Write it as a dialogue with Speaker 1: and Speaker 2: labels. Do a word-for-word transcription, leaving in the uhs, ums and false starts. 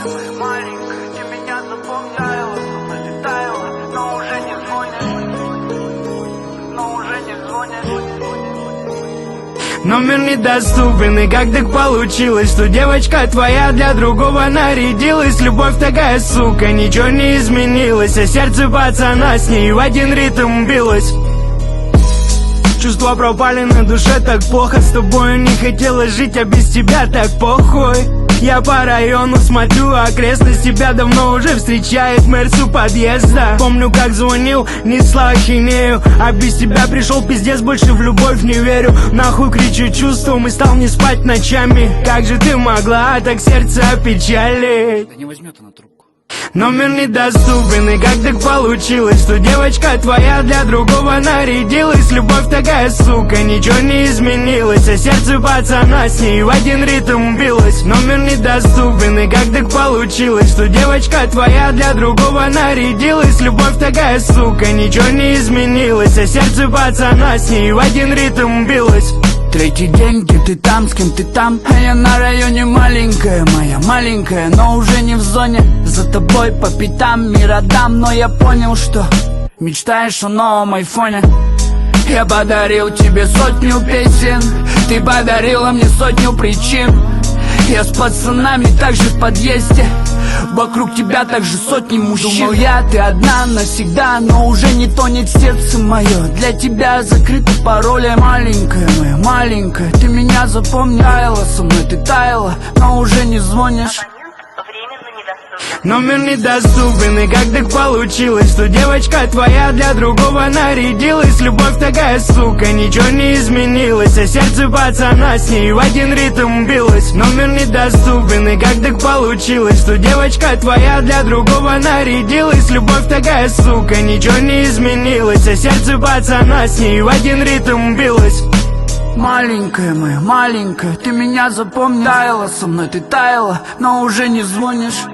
Speaker 1: Маленькая, ты меня запомнила, сумма таяла, но уже не звонишь, но уже не звонишь.
Speaker 2: Номер недоступен, и как так получилось, что девочка твоя для другого нарядилась? Любовь такая, сука, ничего не изменилось, а сердце пацана с ней в один ритм билось. Чувства пропали на душе, так плохо с тобою, не хотелось жить, а без тебя так похуй. Я по району смотрю, окрестность тебя давно уже встречает мэрс у подъезда. Помню, как звонил, несла ахинею, а без тебя пришел пиздец, больше в любовь не верю. Нахуй кричу чувством и стал не спать ночами. Как же ты могла так сердце опечалить?
Speaker 3: Да не возьмет она трубку.
Speaker 2: Номер недоступен, и как так получилось, что девочка твоя для другого нарядилась? Любовь такая, сука, ничего не изменилось, а сердце пацана с ней в один ритм билось. Номер недоступен, и как так получилось, что девочка твоя для другого нарядилась? Любовь такая, сука, ничего не изменилось, а сердце пацана с ней в один ритм билось.
Speaker 3: Третий день, где ты там, с кем ты там? А я на районе маленькая, моя маленькая, но уже не в зоне. За тобой по пятам мир отдам, но я понял, что мечтаешь о новом айфоне. Я подарил тебе сотню песен, ты подарила мне сотню причин. Я с пацанами также в подъезде, вокруг тебя также сотни мужчин. Думал я, ты одна навсегда, но уже не тонет сердце мое. Для тебя закрыты пароли. Маленькая моя, маленькая, ты меня запомнила, со мной ты таяла, но уже не звонишь.
Speaker 2: Номер недоступен, и как так получилось, что девочка твоя для другого нарядилась? Любовь такая, сука, ничего не изменилось, а сердце пацана с ней в один ритм билось. Номер недоступен, и как так получилось, что девочка твоя для другого нарядилась? Любовь такая, сука, ничего не изменилось, а сердце пацана с ней в один ритм билось.
Speaker 3: Маленькая моя, маленькая, ты меня запомнила, со мной ты таяла, но уже не звонишь.